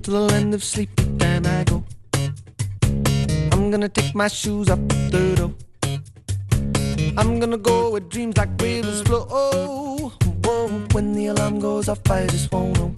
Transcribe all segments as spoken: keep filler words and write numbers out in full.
till the end of sleep, but then I go. I'm gonna take my shoes up the door. I'm gonna go with dreams like rivers flow. Oh, whoa, when the alarm goes off, I just won't know.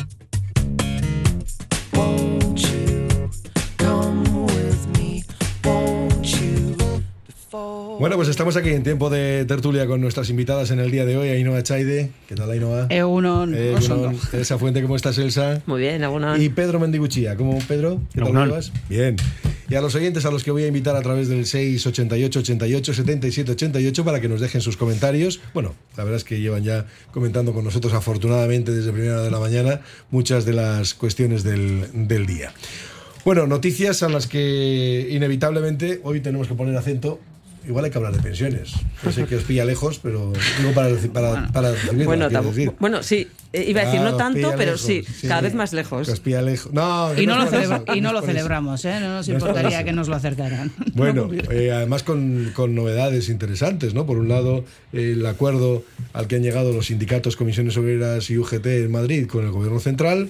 Won't you come with me? Won't you? Before... Bueno, pues estamos aquí en tiempo de tertulia con nuestras invitadas en el día de hoy. Ainhoa Echaide, ¿qué tal, Ainhoa? Egunon. Eh, Egunon. Elsa Fuente, ¿cómo estás, Elsa? Muy bien, Egunon. Y Pedro Mendiguchía, ¿cómo, Pedro? ¿Qué tal lo llevas? Bien. Y a los oyentes a los que voy a invitar a través del seis ochenta y ocho, ochenta y ocho, setenta y siete, ochenta y ocho para que nos dejen sus comentarios. Bueno, la verdad es que llevan ya comentando con nosotros afortunadamente desde primera hora de la mañana muchas de las cuestiones del, del día. Bueno, noticias a las que inevitablemente hoy tenemos que poner acento. Igual hay que hablar de pensiones. Yo sé que os pilla lejos, pero digo para, para, bueno, para recibirlo, bueno, decir. bueno, sí, iba a decir Ah, no tanto, pero lejos, sí, sí, cada sí. vez más lejos. Que os pilla lejos. No, y no, no lo, celebra- eso, y no no lo es por celebramos, ¿eh? No nos No es por importaría eso. que nos lo acercaran. Bueno, eh, además con, con novedades interesantes, ¿no? Por un lado, eh, el acuerdo al que han llegado los sindicatos, comisiones obreras y U G T en Madrid con el Gobierno Central.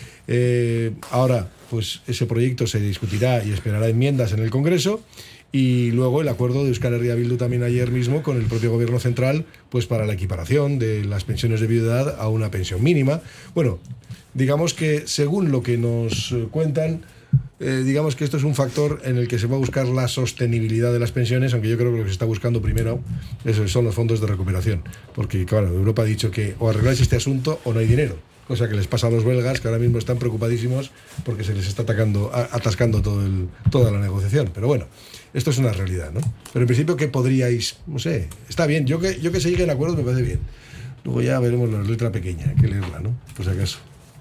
Eh, ahora, pues ese proyecto se discutirá y esperará enmiendas en el Congreso. Y luego el acuerdo de Euskal Herria Bildu también ayer mismo con el propio Gobierno Central, pues para la equiparación de las pensiones de viudedad a una pensión mínima. Bueno, digamos que según lo que nos cuentan, eh, digamos que esto es un factor en el que se va a buscar la sostenibilidad de las pensiones, aunque yo creo que lo que se está buscando primero esos son los fondos de recuperación. Porque, claro, Europa ha dicho que o arregláis este asunto o no hay dinero. Cosa que les pasa a los belgas, que ahora mismo están preocupadísimos porque se les está atacando, atascando todo el, toda la negociación. Pero bueno, esto es una realidad, ¿no? Pero en principio, ¿qué podríais? No sé, está bien. Yo que, yo que se lleguen a acuerdos me parece bien. Luego ya veremos la letra pequeña, hay que leerla, ¿no? Por si acaso.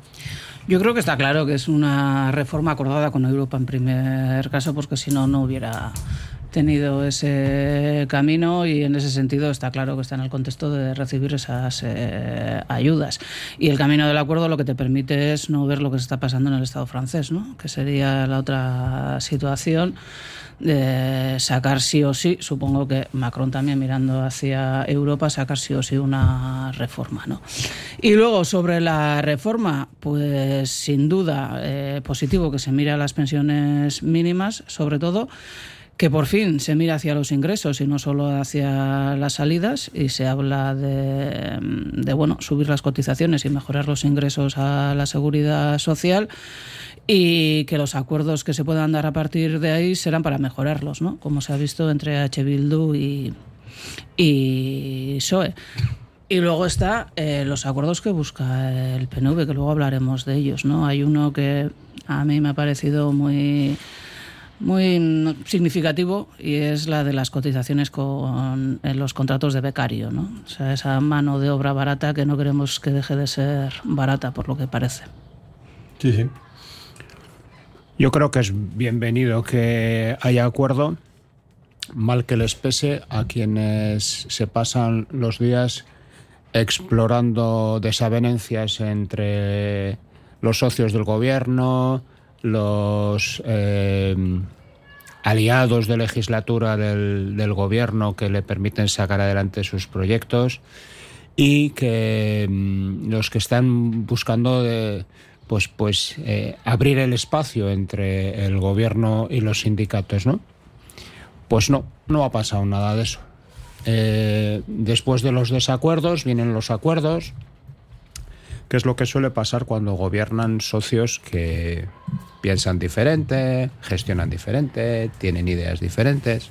Yo creo que está claro que es una reforma acordada con Europa en primer caso, porque si no, no hubiera tenido ese camino, y en ese sentido está claro que está en el contexto de recibir esas eh, ayudas. Y el camino del acuerdo lo que te permite es no ver lo que se está pasando en el Estado francés, ¿no? Que sería la otra situación de sacar sí o sí, supongo que Macron también mirando hacia Europa, sacar sí o sí una reforma, ¿no? Y luego sobre la reforma, pues sin duda eh, positivo que se mire a las pensiones mínimas, sobre todo que por fin se mira hacia los ingresos y no solo hacia las salidas, y se habla de, de bueno, subir las cotizaciones y mejorar los ingresos a la seguridad social, y que los acuerdos que se puedan dar a partir de ahí serán para mejorarlos, ¿no? Como se ha visto entre H. Bildu y, y P S O E. Y luego está eh, los acuerdos que busca el P N V, que luego hablaremos de ellos, ¿no? Hay uno que a mí me ha parecido muy... muy significativo, y es la de las cotizaciones con en los contratos de becario, ¿no? O sea, esa mano de obra barata que no queremos que deje de ser barata, por lo que parece. Sí, sí. Yo creo que es bienvenido que haya acuerdo, mal que les pese a quienes se pasan los días explorando desavenencias entre los socios del gobierno, los eh, aliados de legislatura del, del gobierno que le permiten sacar adelante sus proyectos, y que mm, los que están buscando de, pues, pues eh, abrir el espacio entre el gobierno y los sindicatos, ¿no? Pues no, no ha pasado nada de eso. Eh, después de los desacuerdos vienen los acuerdos, que es lo que suele pasar cuando gobiernan socios que piensan diferente, gestionan diferente, tienen ideas diferentes.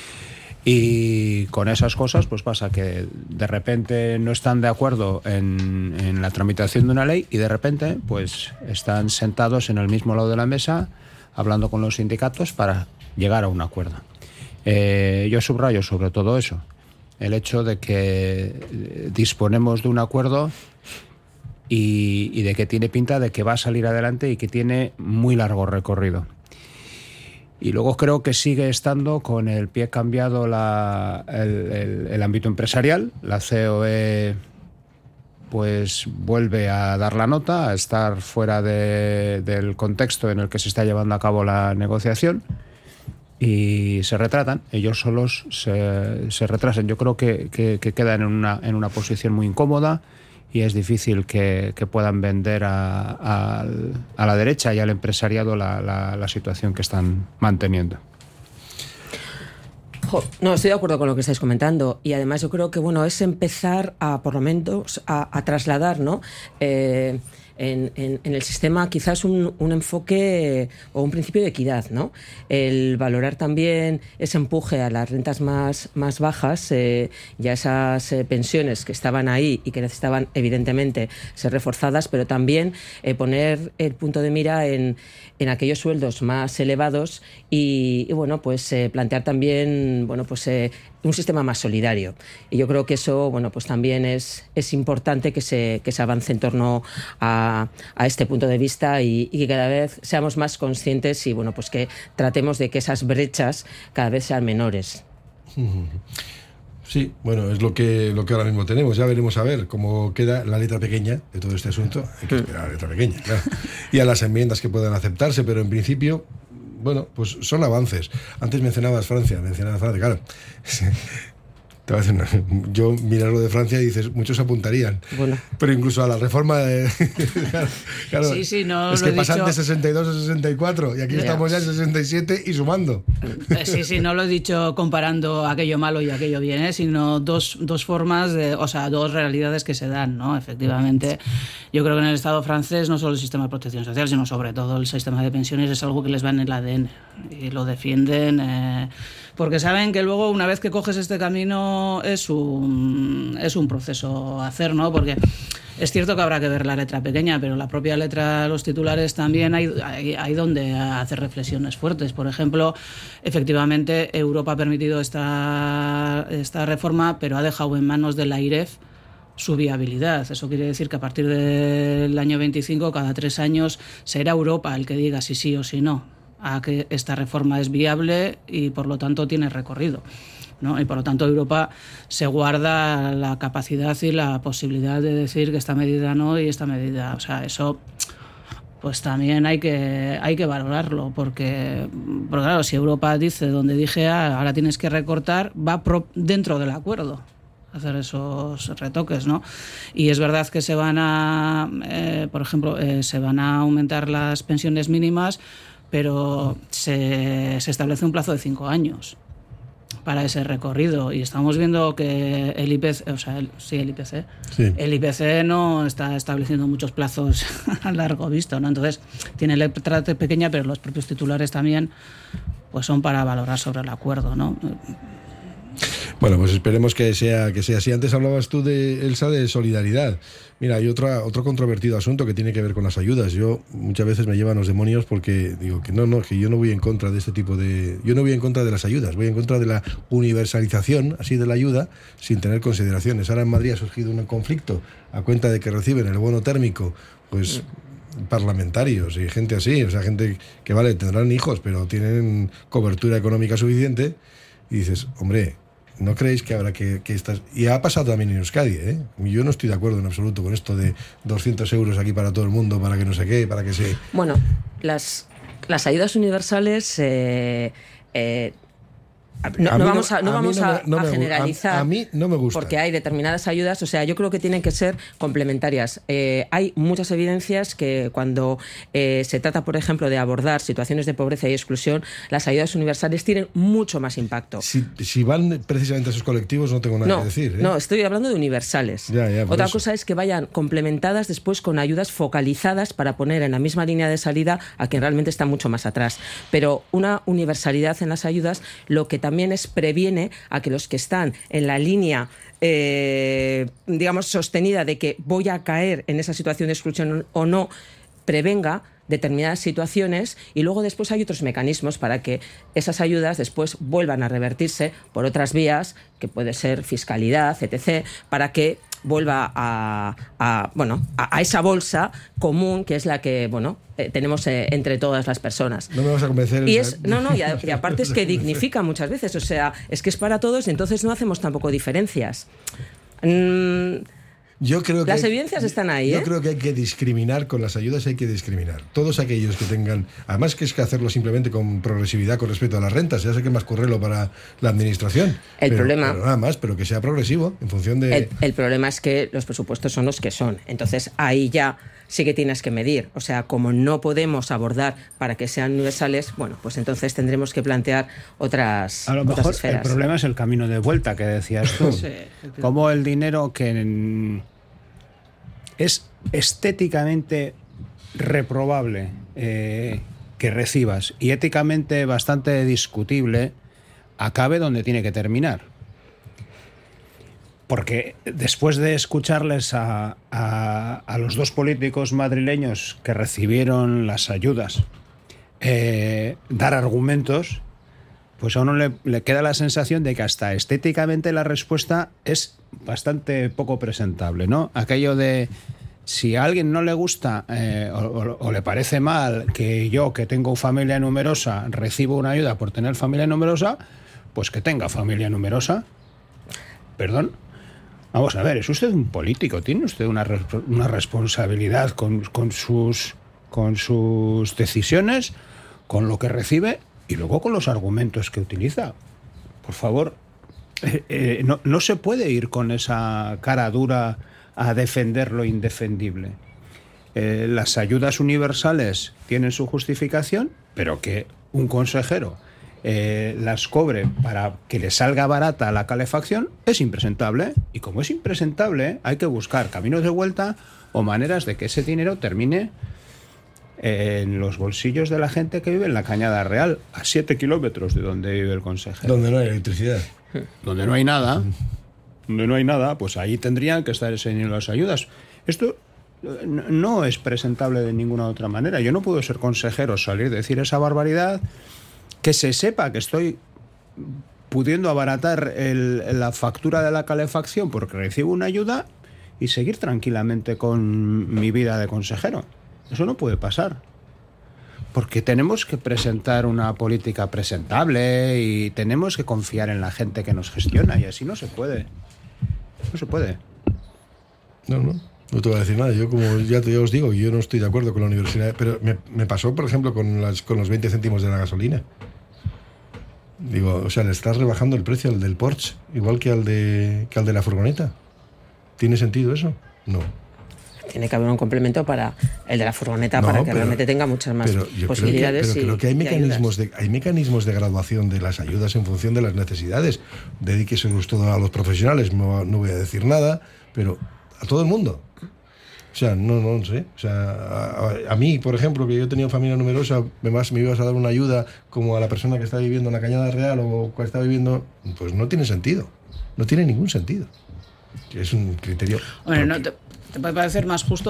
Y con esas cosas pues pasa que de repente no están de acuerdo en, en la tramitación de una ley, y de repente pues están sentados en el mismo lado de la mesa hablando con los sindicatos para llegar a un acuerdo. Eh, yo subrayo sobre todo eso, el hecho de que disponemos de un acuerdo y, y de que tiene pinta de que va a salir adelante y que tiene muy largo recorrido. Y luego creo que sigue estando con el pie cambiado la, el, el, el ámbito empresarial. La C O E pues vuelve a dar la nota, a estar fuera de, del contexto en el que se está llevando a cabo la negociación, y se retratan, ellos solos se, se retrasan. Yo creo que, que, que quedan en una, en una posición muy incómoda y es difícil que, que puedan vender a, a, a la derecha y al empresariado la, la, la situación que están manteniendo. No, estoy de acuerdo con lo que estáis comentando, y además yo creo que bueno es empezar a por lo menos a, a trasladar, ¿no? Eh, En, en, en el sistema quizás un, un enfoque o un principio de equidad, ¿no? El valorar también ese empuje a las rentas más, más bajas eh, y a esas eh, pensiones que estaban ahí y que necesitaban evidentemente ser reforzadas, pero también eh, poner el punto de mira en, en aquellos sueldos más elevados y, y bueno, pues eh, plantear también, bueno, pues eh, un sistema más solidario. Y yo creo que eso, bueno, pues también es, es importante que se, que se avance en torno a, a este punto de vista y, y que cada vez seamos más conscientes y, bueno, pues que tratemos de que esas brechas cada vez sean menores. Sí, bueno, es lo que, lo que ahora mismo tenemos. Ya veremos a ver cómo queda la letra pequeña de todo este asunto. Hay que esperar a la letra pequeña, claro. Y a las enmiendas que puedan aceptarse, pero en principio, bueno, pues son avances. Antes mencionabas Francia, mencionabas Francia, claro. Te voy a decir, no, yo miras lo de Francia y dices, muchos apuntarían. Bueno. Pero incluso a la reforma de... claro, claro, sí, sí, no es lo que he pasan dicho... de sesenta y dos a sesenta y cuatro y aquí yeah. estamos ya en sesenta y siete y sumando. Sí, sí, no lo he dicho comparando aquello malo y aquello bien, ¿eh? Sino dos, dos formas, de, o sea, dos realidades que se dan, ¿no? Efectivamente, yo creo que en el Estado francés no solo el sistema de protección social, sino sobre todo el sistema de pensiones es algo que les va en el A D N y lo defienden... Eh, porque saben que luego una vez que coges este camino es un, es un proceso a hacer, ¿no? Porque es cierto que habrá que ver la letra pequeña, pero la propia letra, los titulares también hay, hay, hay donde hacer reflexiones fuertes. Por ejemplo, efectivamente Europa ha permitido esta, esta reforma, pero ha dejado en manos de la AIREF su viabilidad. Eso quiere decir que a partir del año veinticinco, cada tres años, será Europa el que diga si sí o si no a que esta reforma es viable y por lo tanto tiene recorrido, ¿no? Y por lo tanto Europa se guarda la capacidad y la posibilidad de decir que esta medida no y esta medida, o sea, eso pues también hay que hay que valorarlo porque, porque claro, si Europa dice donde dije A, ahora tienes que recortar, va pro, dentro del acuerdo hacer esos retoques, ¿no? Y es verdad que se van a eh, por ejemplo, eh, se van a aumentar las pensiones mínimas, pero se, se establece un plazo de cinco años para ese recorrido y estamos viendo que el I P C, o sea, el, sí, el I P C, sí. el I P C no está estableciendo muchos plazos a largo visto, ¿no? Entonces tiene letra pequeña, pero los propios titulares también, pues son para valorar sobre el acuerdo, ¿no? Bueno, pues esperemos que sea que sea así. Antes hablabas tú de Elsa de solidaridad. Mira, hay otra, otro controvertido asunto que tiene que ver con las ayudas. Yo muchas veces me llevan los demonios porque digo que no, no, que yo no voy en contra de este tipo de... Yo no voy en contra de las ayudas, voy en contra de la universalización, así, de la ayuda, sin tener consideraciones. Ahora en Madrid ha surgido un conflicto a cuenta de que reciben el bono térmico, pues... parlamentarios y gente así, o sea, gente que vale, tendrán hijos, pero tienen cobertura económica suficiente y dices, hombre, ¿no creéis que habrá que, que estas... Y ha pasado también en Euskadi, ¿eh? Yo no estoy de acuerdo en absoluto con esto de doscientos euros aquí para todo el mundo, para que no sé qué, para que se... Bueno, las, las ayudas universales... Eh, eh, No, no vamos a, no a, vamos no a, no me, a generalizar a, a mí no me gusta porque hay determinadas ayudas, o sea, yo creo que tienen que ser complementarias. Eh, hay muchas evidencias que cuando eh, se trata, por ejemplo, de abordar situaciones de pobreza y exclusión, las ayudas universales tienen mucho más impacto. Si, si van precisamente a esos colectivos no tengo nada no, que decir. ¿eh? No, estoy hablando de universales. Ya, ya, Otra eso. cosa es que vayan complementadas después con ayudas focalizadas para poner en la misma línea de salida a quien realmente está mucho más atrás. Pero una universalidad en las ayudas lo que también es previene a que los que están en la línea eh, digamos sostenida de que voy a caer en esa situación de exclusión o no, prevenga determinadas situaciones y luego después hay otros mecanismos para que esas ayudas después vuelvan a revertirse por otras vías, que puede ser fiscalidad, etcétera, para que vuelva a, a bueno a, a esa bolsa común que es la que bueno eh, tenemos eh, entre todas las personas. No me vas a convencer. Y es, no, no, y, a, y aparte es que dignifica muchas veces, o sea, es que es para todos y entonces no hacemos tampoco diferencias. Mm, Yo creo que Las hay- evidencias están ahí, Yo ¿eh? creo que hay que discriminar con las ayudas, hay que discriminar. Todos aquellos que tengan, además que es que hacerlo simplemente con progresividad con respecto a las rentas, ya sé que es más correlo para la administración. El pero- problema- pero nada más, pero que sea progresivo en función de. El, el problema es que los presupuestos son los que son. Entonces ahí ya sí que tienes que medir. O sea, como no podemos abordar para que sean universales, bueno, pues entonces tendremos que plantear otras, A lo otras mejor el esferas. problema es el camino de vuelta que decías tú. Sí, efectivamente. Como el dinero que en- es estéticamente reprobable eh, que recibas y éticamente bastante discutible, acabe donde tiene que terminar. Porque después de escucharles a, a- a los dos políticos madrileños que recibieron las ayudas eh, dar argumentos, pues a uno le, le queda la sensación de que hasta estéticamente la respuesta es bastante poco presentable, ¿no? Aquello de si a alguien no le gusta eh, o, o- o le parece mal que yo, que tengo familia numerosa, recibo una ayuda por tener familia numerosa, pues que tenga familia numerosa. Perdón. Vamos a ver, es usted un político, tiene usted una, re- una responsabilidad con, con, sus, con sus decisiones, con lo que recibe y luego con los argumentos que utiliza. Por favor, eh, eh, no, no se puede ir con esa cara dura a defender lo indefendible. Eh, las ayudas universales tienen su justificación, pero que un consejero eh, las cobre para que le salga barata la calefacción es impresentable. Y como es impresentable, hay que buscar caminos de vuelta o maneras de que ese dinero termine en los bolsillos de la gente que vive en la Cañada Real, a siete kilómetros de donde vive el consejero. Donde no hay electricidad. Donde no hay nada, donde no hay nada, pues ahí tendrían que estar ese dinero de las ayudas. Esto eh, no- no es presentable de ninguna otra manera. Yo no puedo ser consejero, salir a decir esa barbaridad, que se sepa que estoy pudiendo abaratar el- la factura de la calefacción porque recibo una ayuda y seguir tranquilamente con mi vida de consejero. Eso no puede pasar. Porque tenemos que presentar una política presentable y tenemos que confiar en la gente que nos gestiona y así no se puede. No se puede. No, no. No te voy a decir nada. Yo, como ya, te, ya os digo, yo no estoy de acuerdo con la universidad. Pero me, me pasó, por ejemplo, con, las, con los veinte céntimos de la gasolina. Digo, o sea, le estás rebajando el precio al del Porsche, igual que al de, que al de la furgoneta. ¿Tiene sentido eso? No. Tiene que haber un complemento para el de la furgoneta No, para que pero- realmente tenga muchas más Pero yo posibilidades. creo que, pero y- creo que hay y mecanismos ayudas. de, hay mecanismos de graduación de las ayudas en función de las necesidades. Dedíqueselos todo a los profesionales, no, no voy a decir nada, pero a todo el mundo. O sea, no, no sé. O sea, a, a- a mí, por ejemplo, que yo tenía familia numerosa, me, vas- me ibas a dar una ayuda como a la persona que está viviendo en la Cañada Real o que está viviendo, pues no tiene sentido. No tiene ningún sentido. Es un criterio. Hombre, no, propio. te, te puede parecer más justo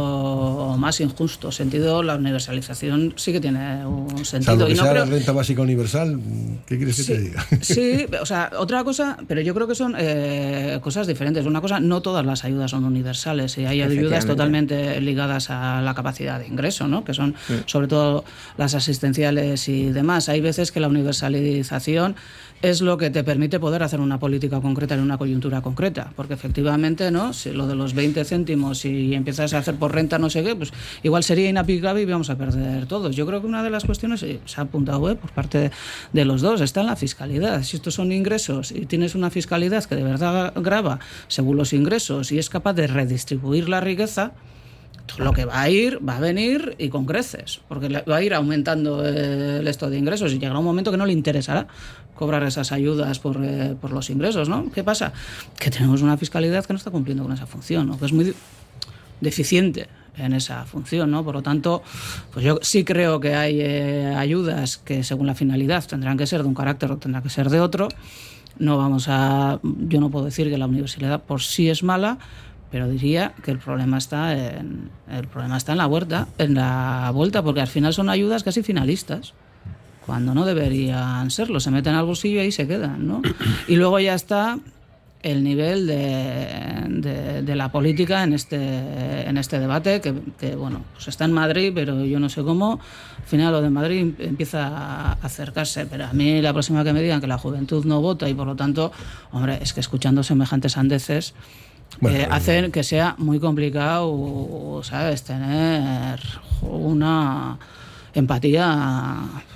o más injusto. Sentido, la universalización sí que tiene un sentido. Salvo que y no sea creo- la renta básica universal, ¿qué quieres que Sí, te diga? sí, o sea, otra cosa, pero yo creo que son eh, cosas diferentes. Una cosa, no todas las ayudas son universales y hay ayudas Efectivamente. totalmente ligadas a la capacidad de ingreso, ¿no? Que son sobre todo las asistenciales y demás. Hay veces que la universalización es lo que te permite poder hacer una política concreta en una coyuntura concreta, porque efectivamente, ¿no? Si lo de los veinte céntimos y empiezas a hacer por renta no sé qué, pues igual sería inaplicable y vamos a perder todos. Yo creo que una de las cuestiones, y se ha apuntado eh, por parte de, de los dos, está en la fiscalidad. Si estos son ingresos y tienes una fiscalidad que de verdad grava según los ingresos y es capaz de redistribuir la riqueza, lo que va a ir, va a venir y con creces, porque le- va a ir aumentando eh, el esto de ingresos y llegará un momento que no le interesará cobrar esas ayudas por, eh, por los ingresos, ¿no? ¿Qué pasa? Que tenemos una fiscalidad que no está cumpliendo con esa función, ¿no? Que es muy de- deficiente en esa función, ¿no? Por lo tanto, pues yo sí creo que hay eh, ayudas que según la finalidad tendrán que ser de un carácter o tendrán que ser de otro. No vamos a... Yo no puedo decir que la universidad por sí es mala, pero diría que el problema está en el problema está en la vuelta, en la vuelta, porque al final son ayudas casi finalistas, cuando no deberían serlo. Se meten al bolsillo y ahí se quedan, ¿no? Y luego ya está el nivel de, de, de la política en este en este debate, que, que bueno, pues está en Madrid, pero yo no sé cómo. Al final lo de Madrid empieza a acercarse, pero a mí la próxima que me digan que la juventud no vota y por lo tanto, hombre, es que escuchando semejantes sandeces, Bueno, eh, hacen que sea muy complicado, ¿sabes?, tener una empatía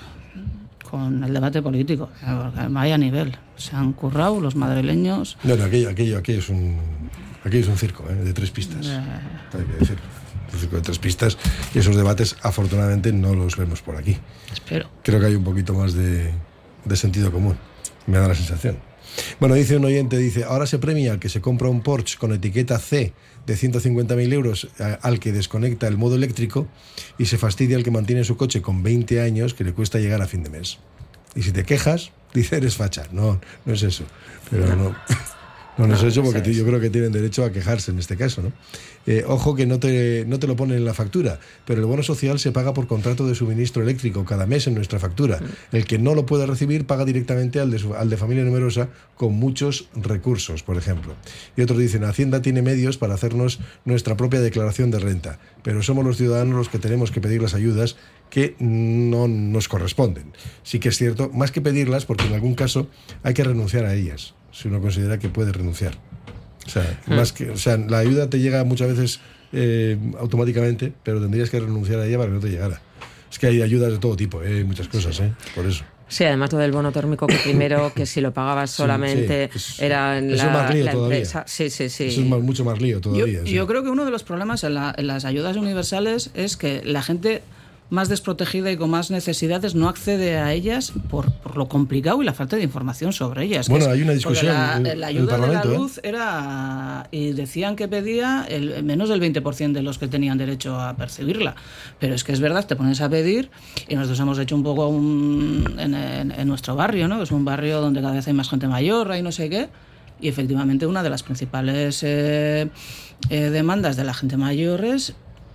con el debate político, porque vaya nivel. Se han currado los madrileños. No, no, aquello, aquello, aquello es un aquello es un circo, ¿eh? De tres pistas. Eh... Hay que decirlo. Un circo de tres pistas, y esos debates afortunadamente no los vemos por aquí. Espero. Creo que hay un poquito más de, de sentido común. Me da la sensación. Bueno, dice un oyente, dice, ahora se premia al que se compra un Porsche con etiqueta C de ciento cincuenta mil euros, al que desconecta el modo eléctrico, y se fastidia al que mantiene su coche con veinte años, que le cuesta llegar a fin de mes. Y si te quejas, dice, eres facha. No, no es eso. Pero no, no, no, no es eso, porque yo creo que tienen derecho a quejarse en este caso, ¿no? Eh, ojo que no te, no te lo ponen en la factura, pero el bono social se paga por contrato de suministro eléctrico cada mes en nuestra factura. El que no lo puede recibir paga directamente al de, su, al de familia numerosa con muchos recursos, por ejemplo. Y otros dicen, Hacienda tiene medios para hacernos nuestra propia declaración de renta, pero somos los ciudadanos los que tenemos que pedir las ayudas que no nos corresponden. Sí que es cierto, más que pedirlas, porque en algún caso hay que renunciar a ellas, si uno considera que puede renunciar. O sea, más que, o sea, la ayuda te llega muchas veces eh, automáticamente, pero tendrías que renunciar a ella para que no te llegara. Es que hay ayudas de todo tipo, eh, muchas cosas, eh, por eso. Sí, además todo el bono térmico, que primero que si lo pagabas solamente sí, sí, es, era en eso la, es más lío la todavía. empresa. Sí, sí, sí. Eso es más, mucho más lío todavía. Yo, sí. yo creo que uno de los problemas en, la, en las ayudas universales es que la gente más desprotegida y con más necesidades no accede a ellas por, por lo complicado y la falta de información sobre ellas. Bueno, es, hay una discusión la, en, la en ayuda el Parlamento, de la luz ¿eh? era, y decían que pedía el, menos del veinte por ciento de los que tenían derecho a percibirla, pero es que es verdad, te pones a pedir, y nosotros hemos hecho un poco un, en, en, en nuestro barrio, ¿no? Es un barrio donde cada vez hay más gente mayor, hay no sé qué, y efectivamente una de las principales eh, eh, demandas de la gente mayor es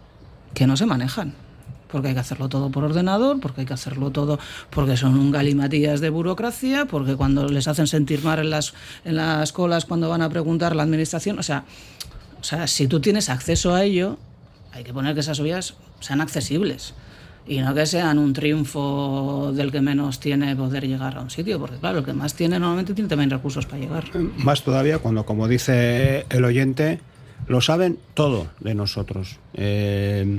que no se manejan, porque hay que hacerlo todo por ordenador, porque hay que hacerlo todo porque son un galimatías de burocracia, porque cuando les hacen sentir mal en las, en las colas cuando van a preguntar la administración, o sea, o sea, si tú tienes acceso a ello, hay que poner que esas vías sean accesibles y no que sean un triunfo del que menos tiene poder llegar a un sitio, porque claro, el que más tiene normalmente tiene también recursos para llegar. Más todavía cuando, como dice el oyente, lo saben todo de nosotros. Eh...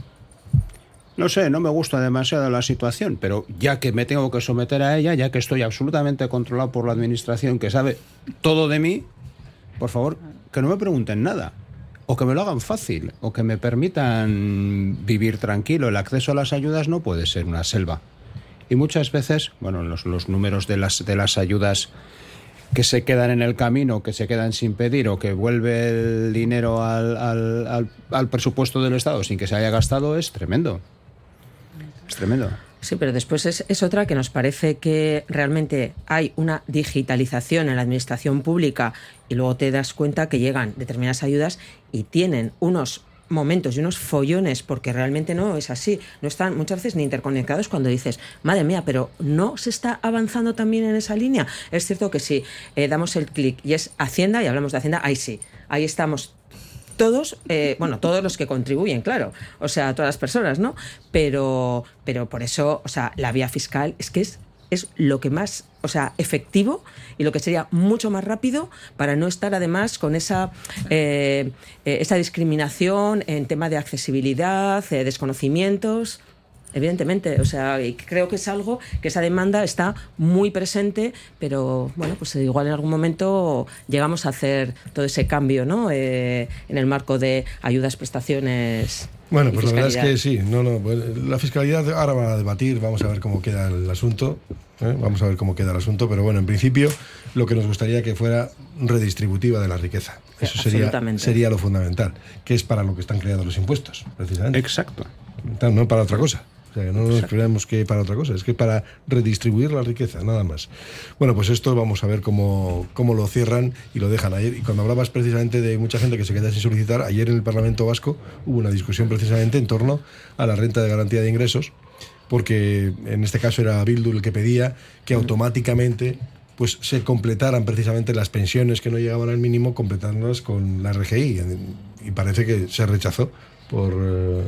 No sé, no me gusta demasiado la situación, pero ya que me tengo que someter a ella, ya que estoy absolutamente controlado por la administración que sabe todo de mí, por favor, que no me pregunten nada, o que me lo hagan fácil, o que me permitan vivir tranquilo. El acceso a las ayudas no puede ser una selva. Y muchas veces, bueno, los, los números de las, de las ayudas que se quedan en el camino, que se quedan sin pedir, o que vuelve el dinero al, al, al, al presupuesto del Estado sin que se haya gastado, es tremendo. Es tremendo. Sí, pero después es, es otra que nos parece que realmente hay una digitalización en la administración pública y luego te das cuenta que llegan determinadas ayudas y tienen unos momentos y unos follones, porque realmente no es así. No están muchas veces ni interconectados, cuando dices, madre mía, pero ¿no se está avanzando también en esa línea? Es cierto que si eh, damos el clic y es Hacienda y hablamos de Hacienda, ahí sí, ahí estamos todos, eh, bueno, todos los que contribuyen, claro, o sea, todas las personas, ¿no? Pero, pero por eso, o sea, la vía fiscal es que es, es lo que más, o sea, efectivo y lo que sería mucho más rápido para no estar además con esa, eh, eh, esa discriminación en tema de accesibilidad, eh, desconocimientos. Evidentemente, o sea, y creo que es algo que esa demanda está muy presente, pero bueno, pues igual en algún momento llegamos a hacer todo ese cambio, ¿no? Eh, en el marco de ayudas, prestaciones. Bueno, pues la verdad es que sí, no, no, pues la fiscalidad ahora va a debatir, vamos a ver cómo queda el asunto, ¿eh? Vamos a ver cómo queda el asunto, pero bueno, en principio lo que nos gustaría que fuera redistributiva de la riqueza. Eso sería, sería lo fundamental, que es para lo que están creados los impuestos, precisamente. Exacto. No para otra cosa. O sea, que no nos creamos que para otra cosa, es que para redistribuir la riqueza, nada más. Bueno, pues esto vamos a ver cómo, cómo lo cierran y lo dejan ayer. Y cuando hablabas precisamente de mucha gente que se queda sin solicitar, ayer en el Parlamento Vasco hubo una discusión precisamente en torno a la renta de garantía de ingresos, porque en este caso era Bildu el que pedía que automáticamente pues se completaran precisamente las pensiones que no llegaban al mínimo, completándolas con la R G I. Y parece que se rechazó por eh,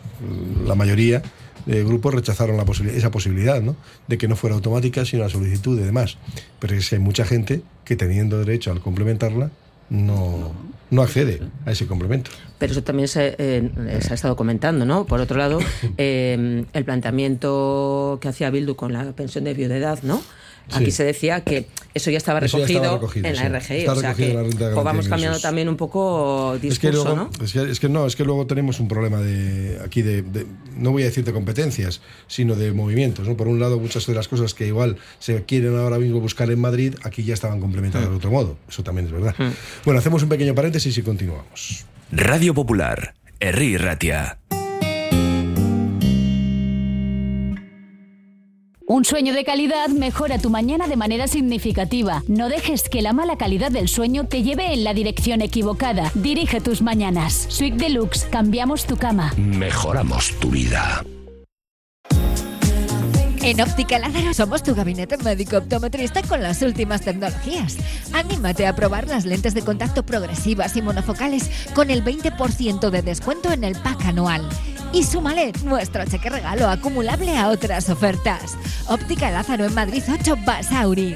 la mayoría de grupos, rechazaron la posibilidad, esa posibilidad, ¿no?, de que no fuera automática sino la solicitud y demás. Pero es que hay mucha gente que, teniendo derecho al complementarla, no, no accede a ese complemento. Pero eso también se, eh, se ha estado comentando, ¿no? Por otro lado, eh, el planteamiento que hacía Bildu con la pensión de viudedad, ¿no? Aquí sí. Se decía que eso ya estaba recogido, ya estaba recogido en la sí. R G I, Está o sea que o vamos cambiando también un poco discurso, es que luego, ¿no? Es que, es que no, es que luego tenemos un problema de aquí de, de, no voy a decir de competencias, sino de movimientos, ¿no? Por un lado, muchas de las cosas que igual se quieren ahora mismo buscar en Madrid, aquí ya estaban complementadas mm. de otro modo. Eso también es verdad. Mm. Bueno, hacemos un pequeño paréntesis y continuamos. Radio Popular, Herri Ratia. Un sueño de calidad mejora tu mañana de manera significativa. No dejes que la mala calidad del sueño te lleve en la dirección equivocada. Dirige tus mañanas. Suite Deluxe. Cambiamos tu cama. Mejoramos tu vida. En Óptica Lázaro somos tu gabinete médico optometrista con las últimas tecnologías. Anímate a probar las lentes de contacto progresivas y monofocales con el veinte por ciento de descuento en el pack anual. Y súmale nuestro cheque regalo acumulable a otras ofertas. Óptica Lázaro en Madrid ocho Basauri.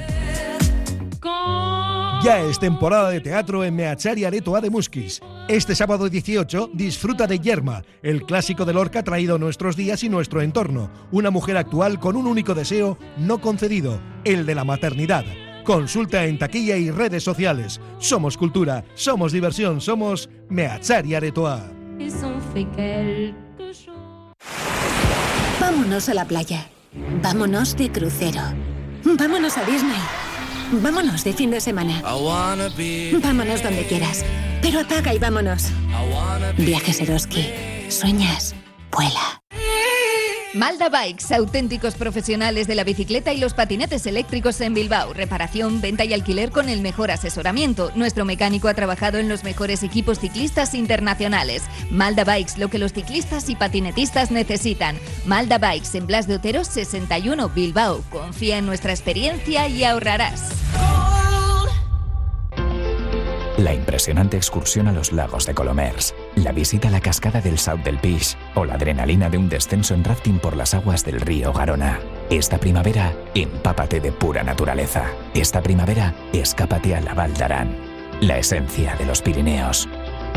Ya es temporada de teatro en Meatzari Aretoa de Musquis. Este sábado dieciocho disfruta de Yerma, el clásico de Lorca traído a nuestros días y nuestro entorno. Una mujer actual con un único deseo no concedido, el de la maternidad. Consulta en taquilla y redes sociales. Somos cultura, somos diversión, somos Meatzari Aretoa. Vámonos a la playa. Vámonos de crucero. Vámonos a Disney. Vámonos de fin de semana. Vámonos donde quieras. Pero apaga y vámonos. Viajes Eroski. Sueñas. Vuela. Malda Bikes, auténticos profesionales de la bicicleta y los patinetes eléctricos en Bilbao. Reparación, venta y alquiler con el mejor asesoramiento. Nuestro mecánico ha trabajado en los mejores equipos ciclistas internacionales. Malda Bikes, lo que los ciclistas y patinetistas necesitan. Malda Bikes, en Blas de Otero sesenta y uno, Bilbao. Confía en nuestra experiencia y ahorrarás. La impresionante excursión a los lagos de Colomers, la visita a la cascada del Saut del Pis o la adrenalina de un descenso en rafting por las aguas del río Garona. Esta primavera, empápate de pura naturaleza. Esta primavera, escápate a la Val d'Aran, la esencia de los Pirineos.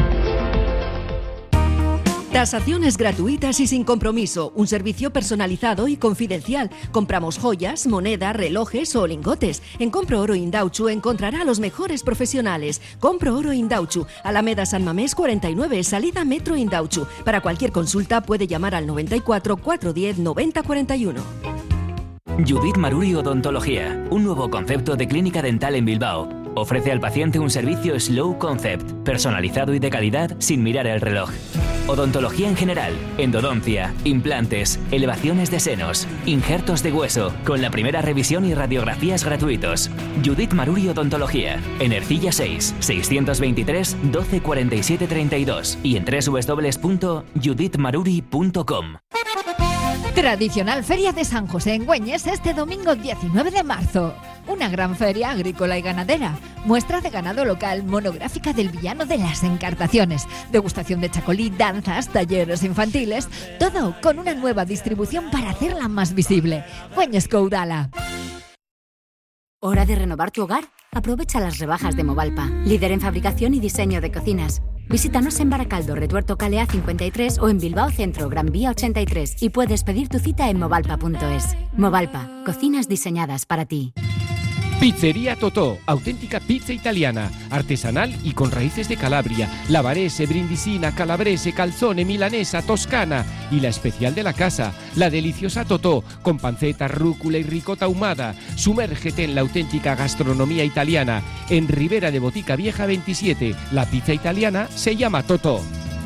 Tasaciones gratuitas y sin compromiso. Un servicio personalizado y confidencial. Compramos joyas, moneda, relojes o lingotes. En Compro Oro Indauchu encontrará a los mejores profesionales. Compro Oro Indauchu, Alameda San Mamés cuarenta y nueve, salida Metro Indauchu. Para cualquier consulta puede llamar al noventa y cuatro, cuatrocientos diez, noventa cuarenta y uno. Judith Maruri Odontología, un nuevo concepto de clínica dental en Bilbao. Ofrece al paciente un servicio Slow Concept, personalizado y de calidad sin mirar el reloj. Odontología en general, endodoncia, implantes, elevaciones de senos, injertos de hueso, con la primera revisión y radiografías gratuitos. Judith Maruri Odontología, en Ercilla seis, seiscientos veintitrés, doce cuarenta y siete treinta y dos y en doble u doble u doble u punto judith maruri punto com. Tradicional Feria de San José en Güeñes este domingo diecinueve de marzo. Una gran feria agrícola y ganadera. Muestra de ganado local, monográfica del villano de las encartaciones. Degustación de chacolí, danzas, talleres infantiles. Todo con una nueva distribución para hacerla más visible. Güeñes Coudala. ¿Hora de renovar tu hogar? Aprovecha las rebajas de Movalpa, líder en fabricación y diseño de cocinas. Visítanos en Baracaldo, Retuerto Calea cincuenta y tres o en Bilbao Centro, Gran Vía ochenta y tres y puedes pedir tu cita en movalpa punto es. Movalpa, cocinas diseñadas para ti. Pizzería Totò, auténtica pizza italiana, artesanal y con raíces de Calabria, lavarese, brindisina, calabrese, calzone, milanesa, toscana y la especial de la casa, la deliciosa Totò, con panceta, rúcula y ricota ahumada. Sumérgete en la auténtica gastronomía italiana. En Ribera de Botica Vieja veintisiete, la pizza italiana se llama Totò.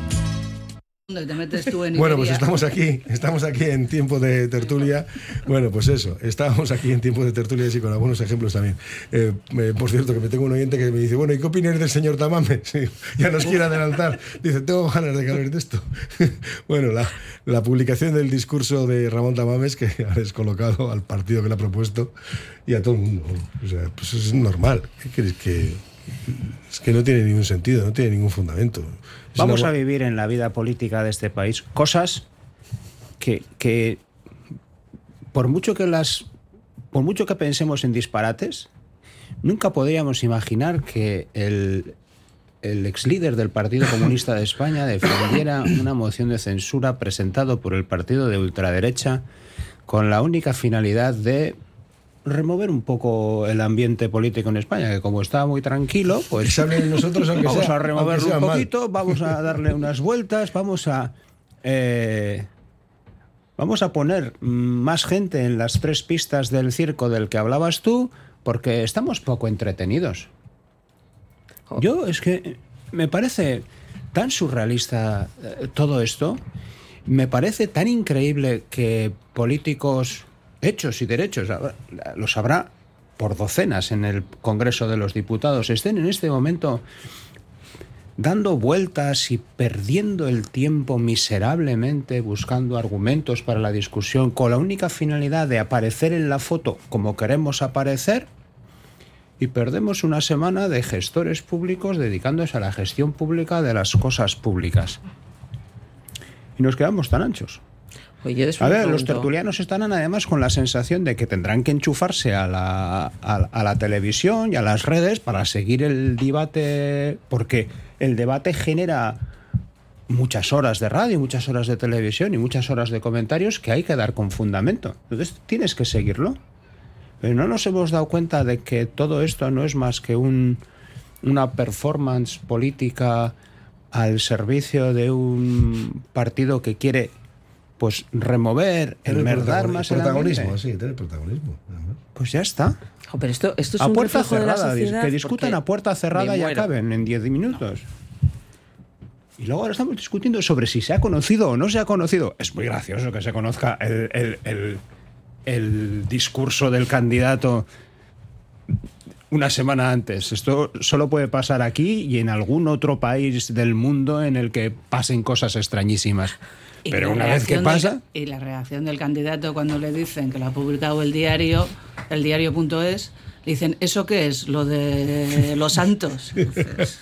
Te metes tú en bueno, pues estamos aquí, estamos aquí en tiempo de tertulia. Bueno, pues eso, estamos aquí en tiempo de tertulia y con algunos ejemplos también. Eh, eh, por cierto, que me tengo un oyente que me dice, bueno, ¿y qué opinas del señor Tamames? Sí, ya nos quiere adelantar. Dice, tengo ganas de que hables de esto. Bueno, la, la publicación del discurso de Ramón Tamames, que ha descolocado al partido que le ha propuesto y a todo el mundo. O sea, pues es normal. ¿Qué crees que...? Es que no tiene ningún sentido, no tiene ningún fundamento. Es Vamos una... a vivir en la vida política de este país cosas que, que por mucho que las por mucho que pensemos en disparates, nunca podríamos imaginar que el, el ex líder del Partido Comunista de España defendiera una moción de censura presentado por el partido de ultraderecha con la única finalidad de remover un poco el ambiente político en España, que como está muy tranquilo, pues nosotros, aunque vamos sea, a removerlo un poquito, mal. vamos a darle unas vueltas, vamos a eh, vamos a poner más gente en las tres pistas del circo del que hablabas tú, porque estamos poco entretenidos. Yo es que me parece tan surrealista eh, todo esto, me parece tan increíble que políticos hechos y derechos, los habrá por docenas en el Congreso de los Diputados, estén en este momento dando vueltas y perdiendo el tiempo miserablemente buscando argumentos para la discusión con la única finalidad de aparecer en la foto como queremos aparecer, y perdemos una semana de gestores públicos dedicándose a la gestión pública de las cosas públicas. Y nos quedamos tan anchos. Oye, a ver, los tertulianos estarán además con la sensación de que tendrán que enchufarse a la, a, a la televisión y a las redes para seguir el debate, porque el debate genera muchas horas de radio, muchas horas de televisión y muchas horas de comentarios que hay que dar con fundamento. Entonces tienes que seguirlo. Pero no nos hemos dado cuenta de que todo esto no es más que un, una performance política al servicio de un partido que quiere pues remover, enmerdar más el protagonismo, sí, tener protagonismo. Pues ya está. Oh, pero esto, esto es a un puerta reflejo de la cerrada, sociedad, que discutan a puerta cerrada y acaben en diez minutos. Y luego ahora estamos discutiendo sobre si se ha conocido o no se ha conocido. Es muy gracioso que se conozca el, el, el, el discurso del candidato una semana antes. Esto solo puede pasar aquí y en algún otro país del mundo en el que pasen cosas extrañísimas. Y Pero la una vez que reacción pasa... del- y la reacción del candidato cuando le dicen que lo ha publicado el diario, el diario.es, le dicen, ¿eso qué es? Lo de los santos. Entonces,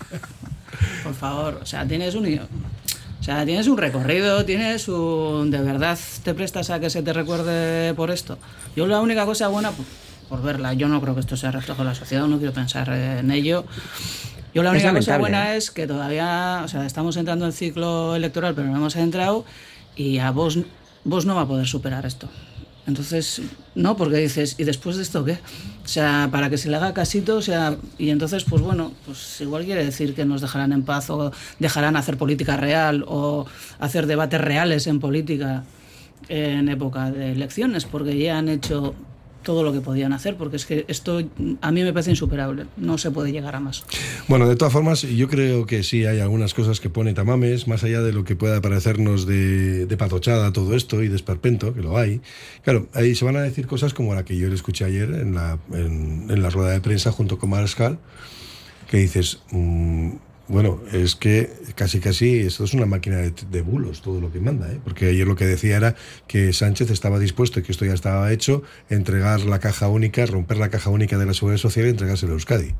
por favor, o sea, tienes un... O sea, tienes un recorrido, tienes un... ¿De verdad te prestas a que se te recuerde por esto? Yo la única cosa buena, por, por verla, yo no creo que esto sea reflejo de la sociedad, no quiero pensar en ello. Yo la Es única cosa lamentable, buena ¿eh? es que todavía, o sea, estamos entrando en ciclo electoral, pero no hemos entrado y a vos, vos no va a poder superar esto. Entonces, no, porque dices, ¿y después de esto qué? O sea, para que se le haga casito, o sea, y entonces, pues bueno, pues igual quiere decir que nos dejarán en paz o dejarán hacer política real o hacer debates reales en política en época de elecciones, porque ya han hecho todo lo que podían hacer, porque es que esto a mí me parece insuperable, no se puede llegar a más. Bueno, de todas formas, yo creo que sí hay algunas cosas que pone Tamames, más allá de lo que pueda parecernos de, de patochada todo esto y de esperpento, que lo hay. Claro, ahí se van a decir cosas como la que yo le escuché ayer en la, en, en la rueda de prensa junto con Marscal, que dices, mmm, bueno, es que casi casi esto es una máquina de, de bulos, todo lo que manda, ¿eh? Porque ayer lo que decía era que Sánchez estaba dispuesto, y que esto ya estaba hecho, a entregar la caja única, romper la caja única de la Seguridad Social y entregársela a Euskadi.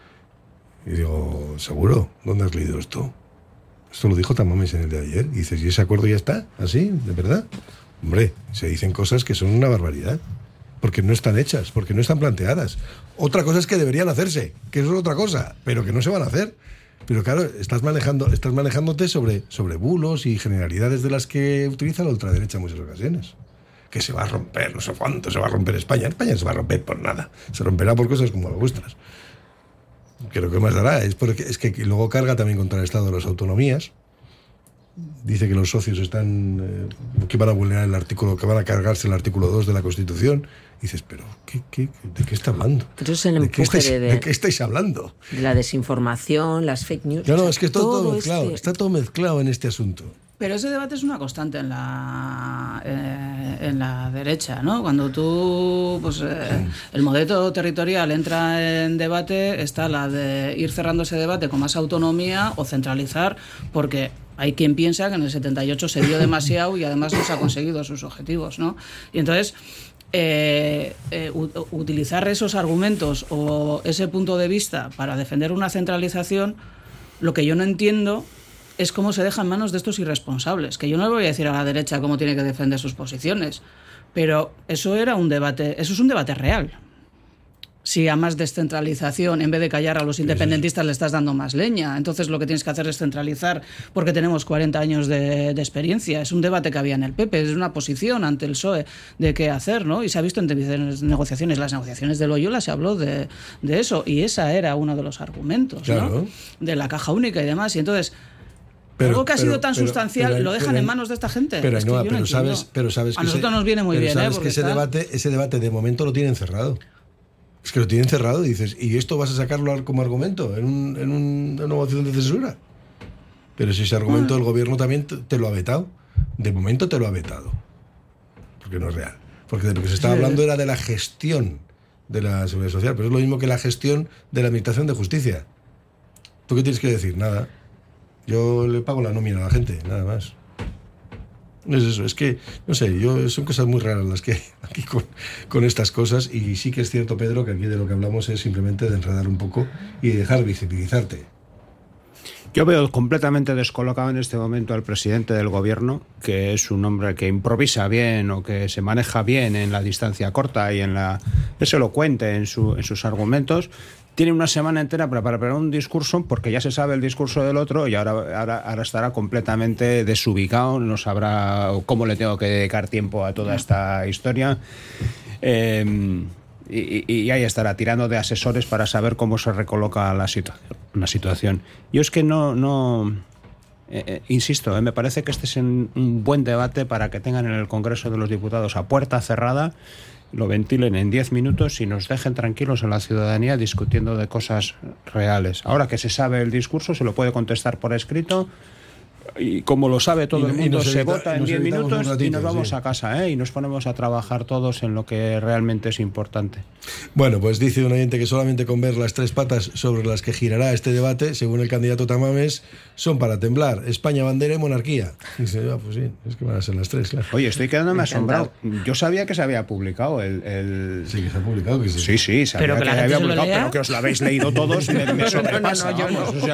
Y digo, ¿seguro? ¿Dónde has leído esto? Esto lo dijo Tamames en el de ayer. Y dices, ¿y ese acuerdo ya está? ¿Así? ¿De verdad? Hombre, se dicen cosas que son una barbaridad. Porque no están hechas, porque no están planteadas. Otra cosa es que deberían hacerse, que eso es otra cosa, pero que no se van a hacer. Pero claro, estás manejando, estás manejándote sobre, sobre bulos y generalidades de las que utiliza la ultraderecha en muchas ocasiones. Que se va a romper, no sé cuánto se va a romper España. España no se va a romper por nada. Se romperá por cosas como las vuestras. Que lo que más dará es, porque, es que luego carga también contra el Estado de las autonomías. Dice que los socios están eh, que van a vulnerar el artículo, que van a cargarse el artículo dos de la Constitución. Y dices, pero ¿qué, qué, ¿de qué está hablando? Pero es el ¿De qué, empuje estáis, de, de, ¿De qué estáis hablando? de la desinformación, las fake news. No, no, o sea, es que está todo, todo mezclado, este... está todo mezclado en este asunto. Pero ese debate es una constante en la eh, en la derecha, ¿no? Cuando tú, pues eh, el modelo territorial entra en debate, está la de ir cerrando ese debate con más autonomía o centralizar, porque hay quien piensa que en el setenta y ocho se dio demasiado y además no se ha conseguido sus objetivos, ¿no? Y entonces eh, eh, utilizar esos argumentos o ese punto de vista para defender una centralización, lo que yo no entiendo es cómo se deja en manos de estos irresponsables, que yo no le voy a decir a la derecha cómo tiene que defender sus posiciones, pero eso era un debate, eso es un debate real. Si a más descentralización, en vez de callar a los independentistas, le estás dando más leña. Entonces lo que tienes que hacer es centralizar, porque tenemos cuarenta años de, de experiencia. Es un debate que había en el P P, es una posición ante el P S O E de qué hacer, ¿no? Y se ha visto en negociaciones. Las negociaciones de Loyola se habló de, de eso, y esa era uno de los argumentos, claro, ¿no? De la caja única y demás. Y entonces... Pero, algo que ha sido pero, tan pero, sustancial pero, lo dejan pero, en manos de esta gente. Pero, es que no, yo pero, no sabes, pero sabes que a nosotros ese, nos viene muy bien, sabes ¿eh? que ese está... debate, ese debate de momento lo tienen cerrado. Es que lo tienen cerrado y dices, ¿y esto vas a sacarlo como argumento en, un, en un, una moción de censura? Pero si ese argumento el gobierno también te, te lo ha vetado. De momento te lo ha vetado. Porque no es real. Porque de lo que se estaba hablando era de la gestión de la seguridad social, pero es lo mismo que la gestión de la administración de justicia. ¿Tú qué tienes que decir? Nada. Yo le pago la nómina a la gente, nada más. Es eso, es que, no sé, yo son cosas muy raras las que hay aquí con, con estas cosas, y sí que es cierto, Pedro, que aquí de lo que hablamos es simplemente de enredar un poco y dejar visibilizarte. Yo veo completamente descolocado en este momento al presidente del gobierno, que es un hombre que improvisa bien o que se maneja bien en la distancia corta y en la es elocuente en, su, en sus argumentos. Tiene una semana entera para preparar un discurso, porque ya se sabe el discurso del otro, y ahora, ahora, ahora estará completamente desubicado, no sabrá cómo le tengo que dedicar tiempo a toda esta historia. Eh, y, y ahí estará tirando de asesores para saber cómo se recoloca la, situa- la situación. Yo es que no... no eh, eh, insisto, eh, me parece que este es un, un buen debate para que tengan en el Congreso de los Diputados a puerta cerrada, lo ventilen en diez minutos y nos dejen tranquilos a la ciudadanía discutiendo de cosas reales. Ahora que se sabe el discurso, se lo puede contestar por escrito, y como lo sabe todo el mundo, se evita, vota en diez minutos ratito, y nos vamos sí. a casa, ¿eh? Y nos ponemos a trabajar todos en lo que realmente es importante. Bueno, pues dice un oyente que solamente con ver las tres patas sobre las que girará este debate, según el candidato Tamames, son para temblar: España, bandera y monarquía. Y dice, ah, pues sí, es que van a ser las tres, claro. Oye, estoy quedándome asombrado. Yo sabía que se había publicado el... el... Sí, que se ha publicado, que sí. Sí, sí, sabía pero que, que se había publicado, pero que os lo habéis leído todos me, me sobrepasa. No, no, no, yo vamos, no. O sea,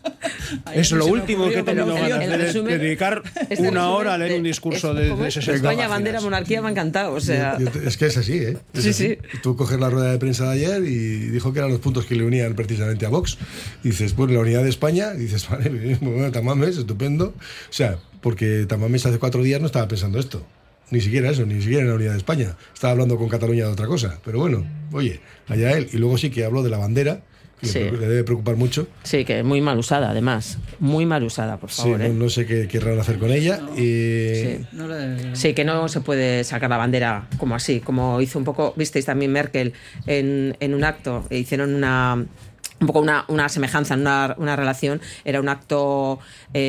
es lo último que he tenido ganas de, resumen, de dedicar este una hora a leer de, un discurso de, de sesenta España, páginas. bandera, monarquía, me ha encantado. O sea... yo, yo, es que es así, ¿eh? Es sí, así. sí. Tú coges la rueda de prensa de ayer y dijo que eran los puntos que le unían precisamente a Vox. Y dices, pues la unidad de España, y dices, vale, bueno, Tamames, estupendo. O sea, porque Tamames hace cuatro días no estaba pensando esto. Ni siquiera eso, ni siquiera en la unidad de España. Estaba hablando con Cataluña de otra cosa. Pero bueno, oye, allá él. Y luego sí que habló de la bandera, que sí. le debe preocupar mucho. Sí, que es muy mal usada, además. Muy mal usada, por favor. Sí, ¿eh? no, no sé qué querrán hacer con ella. No, y... sí. No le... sí, que no se puede sacar la bandera como así, como hizo un poco, visteis también Merkel en, en un acto, hicieron una... un poco una, una semejanza, una, una relación, era un acto...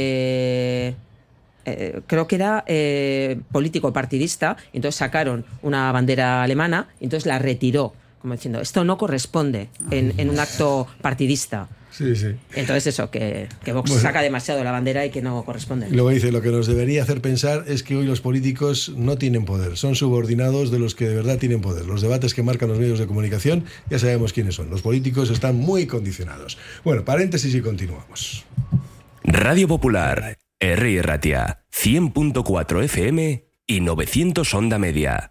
Eh, Eh, creo que era eh, político partidista, y entonces sacaron una bandera alemana y entonces la retiró, como diciendo, esto no corresponde en, en un acto partidista. Sí, sí. Entonces eso, que, que Vox bueno, saca demasiado la bandera y que no corresponde. Luego dice, lo que nos debería hacer pensar es que hoy los políticos no tienen poder, son subordinados de los que de verdad tienen poder. Los debates que marcan los medios de comunicación ya sabemos quiénes son. Los políticos están muy condicionados. Bueno, paréntesis y continuamos. Radio Popular, Herri Ratia, cien punto cuatro F M y novecientos onda media.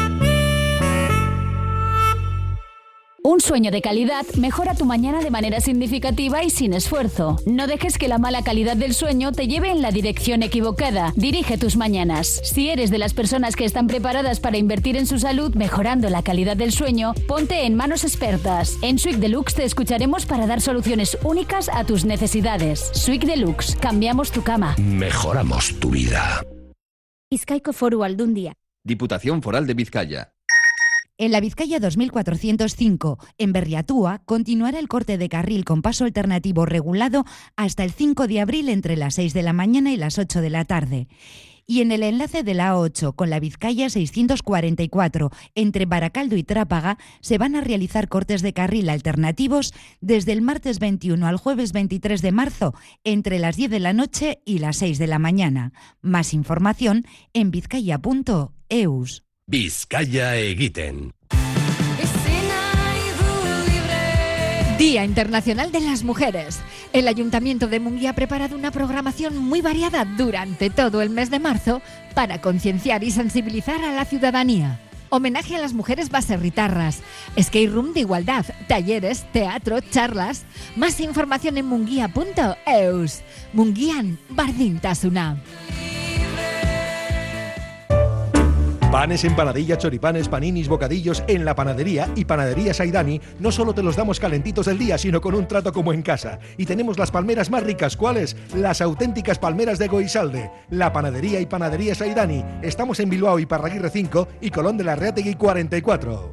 Un sueño de calidad mejora tu mañana de manera significativa y sin esfuerzo. No dejes que la mala calidad del sueño te lleve en la dirección equivocada. Dirige tus mañanas. Si eres de las personas que están preparadas para invertir en su salud mejorando la calidad del sueño, ponte en manos expertas. En Suic Deluxe te escucharemos para dar soluciones únicas a tus necesidades. Suic Deluxe. Cambiamos tu cama. Mejoramos tu vida. Bizkaiko Foru Aldundia. Diputación Foral de Vizcaya. En la Vizcaya dos mil cuatrocientos cinco, en Berriatúa, continuará el corte de carril con paso alternativo regulado hasta el cinco de abril entre las seis de la mañana y las ocho de la tarde. Y en el enlace de la A ocho con la Vizcaya seiscientos cuarenta y cuatro entre Baracaldo y Trápaga se van a realizar cortes de carril alternativos desde el martes veintiuno al jueves veintitrés de marzo entre las diez de la noche y las seis de la mañana. Más información en vizcaya punto eus. Vizcaya egiten. Día Internacional de las Mujeres. El Ayuntamiento de Munguía ha preparado una programación muy variada durante todo el mes de marzo para concienciar y sensibilizar a la ciudadanía. Homenaje a las mujeres baserritarras. Skate room de igualdad. Talleres, teatro, charlas. Más información en munguía punto eus. Munguian bardintasuna. Panes, empanadillas, choripanes, paninis, bocadillos en la panadería y Panadería Saidani. No solo te los damos calentitos del día, sino con un trato como en casa. Y tenemos las palmeras más ricas. ¿Cuáles? Las auténticas palmeras de Goisalde. La panadería y Panadería Saidani. Estamos en Bilbao y Parraguirre cinco y Colón de la Reategui cuarenta y cuatro.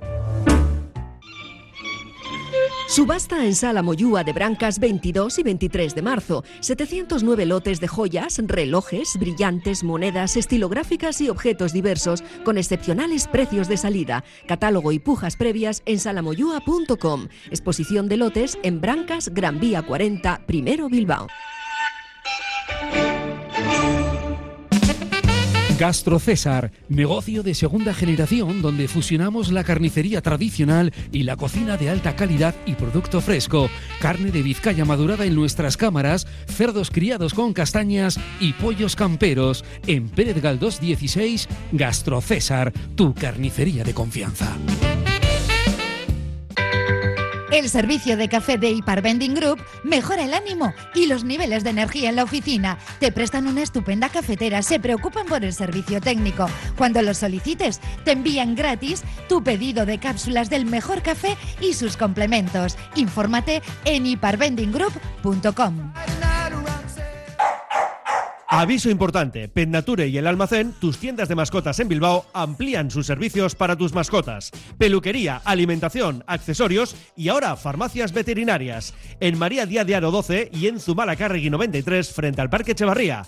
Subasta en Sala Moyúa de Brancas veintidós y veintitrés de marzo. setecientos nueve lotes de joyas, relojes, brillantes, monedas, estilográficas y objetos diversos con excepcionales precios de salida. Catálogo y pujas previas en salamoyúa punto com. Exposición de lotes en Brancas, Gran Vía cuarenta, Primero Bilbao. Gastro César, negocio de segunda generación donde fusionamos la carnicería tradicional y la cocina de alta calidad y producto fresco. Carne de Vizcaya madurada en nuestras cámaras, cerdos criados con castañas y pollos camperos. En Pérez Galdós dieciséis, Gastro César, tu carnicería de confianza. El servicio de café de Ipar Vending Group mejora el ánimo y los niveles de energía en la oficina. Te prestan una estupenda cafetera, se preocupan por el servicio técnico. Cuando los solicites, te envían gratis tu pedido de cápsulas del mejor café y sus complementos. Infórmate en ipar vending group punto com. Aviso importante, Pet Nature y El Almacén, tus tiendas de mascotas en Bilbao, amplían sus servicios para tus mascotas. Peluquería, alimentación, accesorios y ahora farmacias veterinarias. En María Díaz de Aro doce y en Zumalacárregui noventa y tres frente al Parque Echevarría.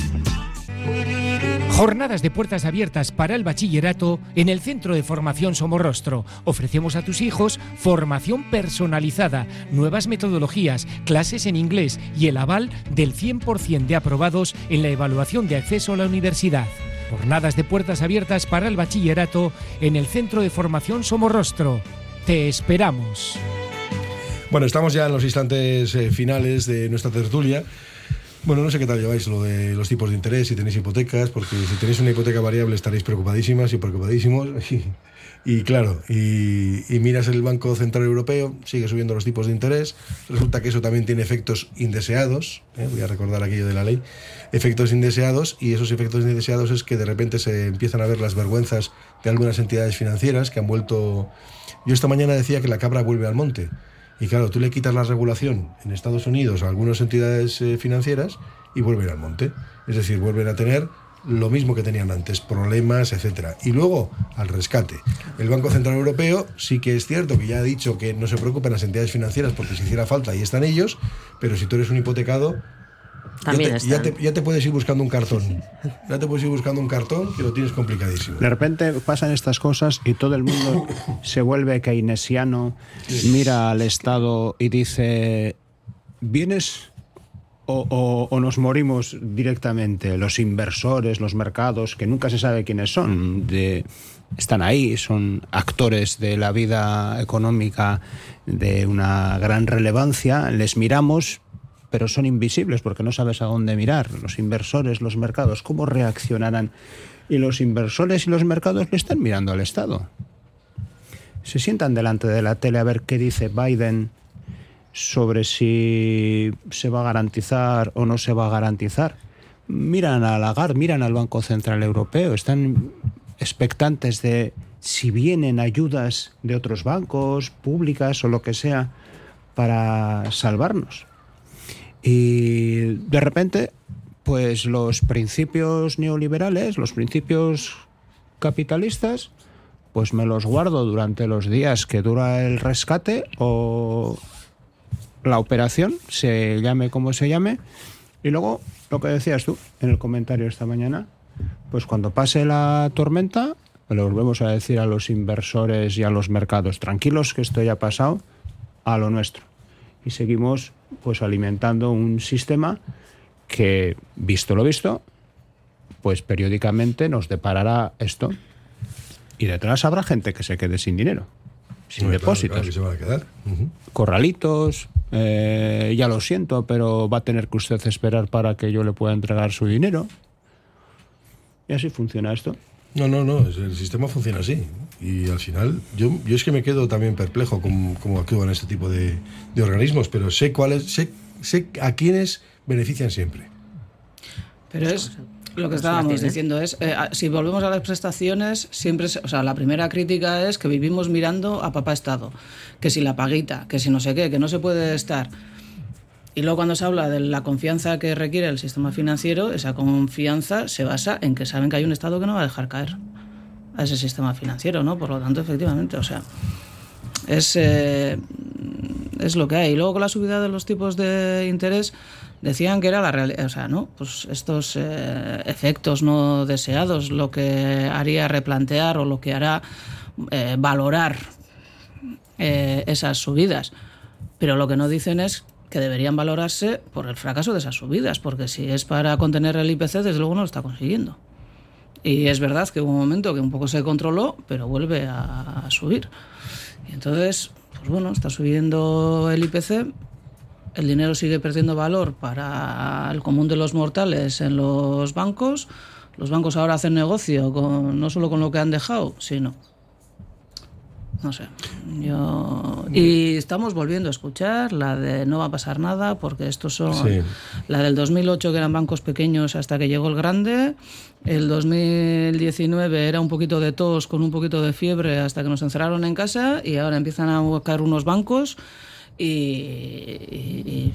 Jornadas de puertas abiertas para el bachillerato en el Centro de Formación Somorrostro. Ofrecemos a tus hijos formación personalizada, nuevas metodologías, clases en inglés y el aval del cien por ciento de aprobados en la evaluación de acceso a la universidad. Jornadas de puertas abiertas para el bachillerato en el Centro de Formación Somorrostro. Te esperamos. Bueno, estamos ya en los instantes eh, finales de nuestra tertulia. Bueno, no sé qué tal lleváis lo de los tipos de interés, si tenéis hipotecas, porque si tenéis una hipoteca variable estaréis preocupadísimas y preocupadísimos. Y, y claro, y, y miras el Banco Central Europeo, sigue subiendo los tipos de interés. Resulta que eso también tiene efectos indeseados. ¿eh? Voy a recordar aquello de la ley. Efectos indeseados, y esos efectos indeseados es que de repente se empiezan a ver las vergüenzas de algunas entidades financieras que han vuelto... Yo esta mañana decía que la cabra vuelve al monte. Y claro, tú le quitas la regulación en Estados Unidos a algunas entidades eh, financieras y vuelven al monte. Es decir, vuelven a tener lo mismo que tenían antes, problemas, etcétera. Y luego, al rescate. El Banco Central Europeo sí que es cierto que ya ha dicho que no se preocupen las entidades financieras porque si hiciera falta ahí están ellos, pero si tú eres un hipotecado... También ya, te, ya, te, ya te puedes ir buscando un cartón. Ya te puedes ir buscando un cartón que lo tienes complicadísimo. De repente pasan estas cosas y todo el mundo se vuelve keynesiano, mira al Estado y dice, ¿vienes o, o, o nos morimos directamente? Los inversores, los mercados, que nunca se sabe quiénes son, de, están ahí, son actores de la vida económica de una gran relevancia, les miramos, pero son invisibles porque no sabes a dónde mirar. Los inversores, los mercados, ¿cómo reaccionarán? Y los inversores y los mercados le están mirando al Estado. Se sientan delante de la tele a ver qué dice Biden sobre si se va a garantizar o no se va a garantizar. Miran a Lagarde, miran al Banco Central Europeo, están expectantes de si vienen ayudas de otros bancos, públicas o lo que sea, para salvarnos. Y de repente, pues los principios neoliberales, los principios capitalistas, pues me los guardo durante los días que dura el rescate o la operación, se llame como se llame, y luego lo que decías tú en el comentario esta mañana, pues cuando pase la tormenta, le volvemos a decir a los inversores y a los mercados, tranquilos que esto ya ha pasado, a lo nuestro. Y seguimos pues alimentando un sistema que, visto lo visto, pues periódicamente nos deparará esto. Y detrás habrá gente que se quede sin dinero, sin Bueno, depósitos. claro, claro que se van a quedar. Uh-huh. Corralitos, eh, ya lo siento, pero va a tener que usted esperar para que yo le pueda entregar su dinero. Y así funciona esto. No, no, no, el sistema funciona así. Y al final, yo, yo es que me quedo también perplejo con cómo actúan este tipo de, de organismos, pero sé cuáles, sé, sé a quiénes benefician siempre. Pero es lo que estábamos diciendo, es eh, si volvemos a las prestaciones, siempre, se, o sea, la primera crítica es que vivimos mirando a papá Estado, que si la paguita, que si no sé qué, que no se puede estar. Y luego cuando se habla de la confianza que requiere el sistema financiero, esa confianza se basa en que saben que hay un Estado que no va a dejar caer a ese sistema financiero, ¿no? Por lo tanto, efectivamente, o sea, es, eh, es lo que hay. Y luego con la subida de los tipos de interés decían que era la realidad, o sea, ¿no? Pues estos eh, efectos no deseados, lo que haría replantear o lo que hará eh, valorar eh, esas subidas. Pero lo que no dicen es que deberían valorarse por el fracaso de esas subidas, porque si es para contener el I P C, desde luego no lo está consiguiendo. Y es verdad que hubo un momento que un poco se controló, pero vuelve a, a subir. Y entonces, pues bueno, está subiendo el I P C, el dinero sigue perdiendo valor para el común de los mortales en los bancos. Los bancos ahora hacen negocio con, no solo con lo que han dejado, sino... No sé, yo... Y estamos volviendo a escuchar la de no va a pasar nada porque estos son... Sí. La del dos mil ocho que eran bancos pequeños hasta que llegó el grande, el dos mil diecinueve era un poquito de tos con un poquito de fiebre hasta que nos encerraron en casa y ahora empiezan a caer unos bancos y... y, y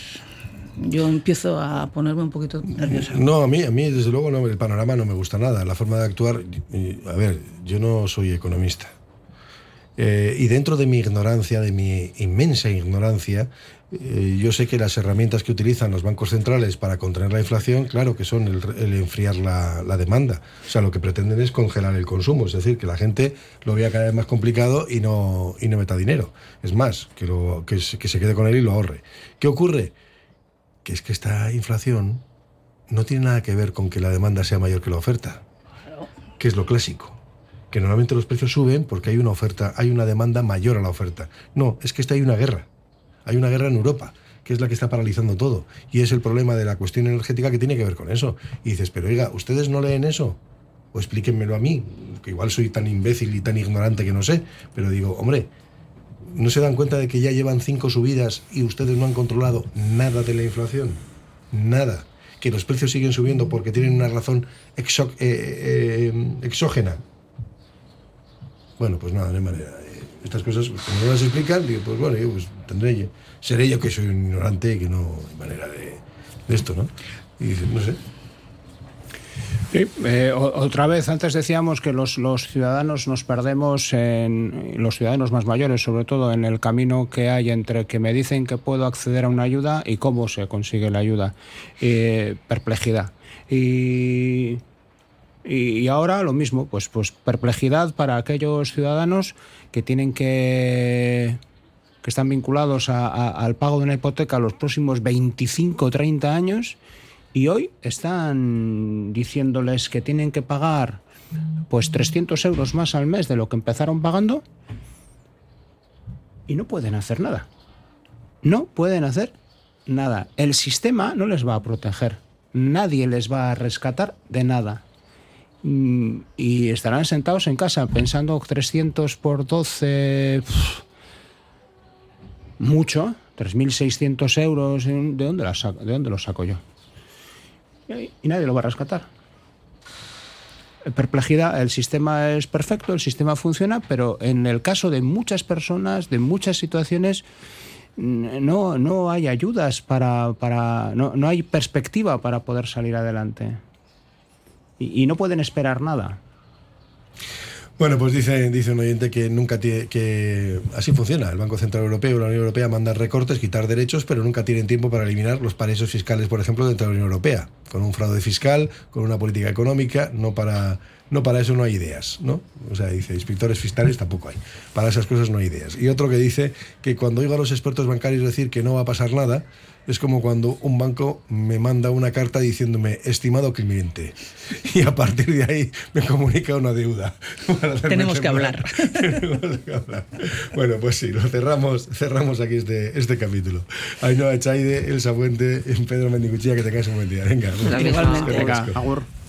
yo empiezo a ponerme un poquito nerviosa. No, a mí, a mí desde luego no, el panorama no me gusta nada, la forma de actuar... A ver, yo no soy economista. Eh, y dentro de mi ignorancia, de mi inmensa ignorancia, eh, yo sé que las herramientas que utilizan los bancos centrales para contener la inflación, claro que son el, el enfriar la, la demanda. O sea, lo que pretenden es congelar el consumo, es decir, que la gente lo vea cada vez más complicado y no, y no meta dinero. Es más, que, lo, que, se, que se quede con él y lo ahorre. ¿Qué ocurre? Que es que esta inflación no tiene nada que ver con que la demanda sea mayor que la oferta, que es lo clásico. Que normalmente los precios suben porque hay una oferta, hay una demanda mayor a la oferta. No, es que esta hay una guerra. Hay una guerra en Europa, que es la que está paralizando todo. Y es el problema de la cuestión energética que tiene que ver con eso. Y dices, pero oiga, ¿ustedes no leen eso? O explíquenmelo a mí, que igual soy tan imbécil y tan ignorante que no sé. Pero digo, hombre, ¿no se dan cuenta de que ya llevan cinco subidas y ustedes no han controlado nada de la inflación? Nada. Que los precios siguen subiendo porque tienen una razón exo- eh, eh, exógena. Bueno, pues nada, no hay manera. Estas cosas, como no las explican, digo, pues bueno, yo pues tendré yo. Seré yo que soy un ignorante y que no hay manera de, de esto, ¿no? Y dices, no sé. Sí, eh, otra vez, antes decíamos que los, los ciudadanos nos perdemos, en los ciudadanos más mayores, sobre todo en el camino que hay entre que me dicen que puedo acceder a una ayuda y cómo se consigue la ayuda. Eh, perplejidad. Y... Y ahora lo mismo, pues, pues perplejidad para aquellos ciudadanos que tienen que, que están vinculados a, a, al pago de una hipoteca los próximos veinticinco o treinta años y hoy están diciéndoles que tienen que pagar pues trescientos euros más al mes de lo que empezaron pagando y no pueden hacer nada. No pueden hacer nada. El sistema no les va a proteger. Nadie les va a rescatar de nada. Y estarán sentados en casa pensando trescientos por doce, pff, mucho, tres mil seiscientos euros, ¿de dónde, la saco, ¿de dónde los saco yo? Y, y nadie lo va a rescatar. Perplejidad, el sistema es perfecto, el sistema funciona, pero en el caso de muchas personas, de muchas situaciones, no, no hay ayudas para, para no, no hay perspectiva para poder salir adelante. Y, y no pueden esperar nada. Bueno, pues dice, dice un oyente que nunca tiene, que así funciona. El Banco Central Europeo y la Unión Europea mandan recortes, quitar derechos, pero nunca tienen tiempo para eliminar los paraísos fiscales, por ejemplo, dentro de la Unión Europea. Con un fraude fiscal, con una política económica, no para, no para eso no hay ideas, ¿no? O sea, dice, inspectores fiscales tampoco hay. Para esas cosas no hay ideas. Y otro que dice que cuando oigo a los expertos bancarios decir que no va a pasar nada, es como cuando un banco me manda una carta diciéndome, estimado cliente, y a partir de ahí me comunica una deuda. Tenemos que hablar. Tenemos que hablar. Bueno, pues sí, lo cerramos, cerramos aquí este, este capítulo. Ainhoa Echaide, Elsa Puente, Pedro Mendiguchía, que tengáis un buen día. Venga, igualmente. Venga, agur.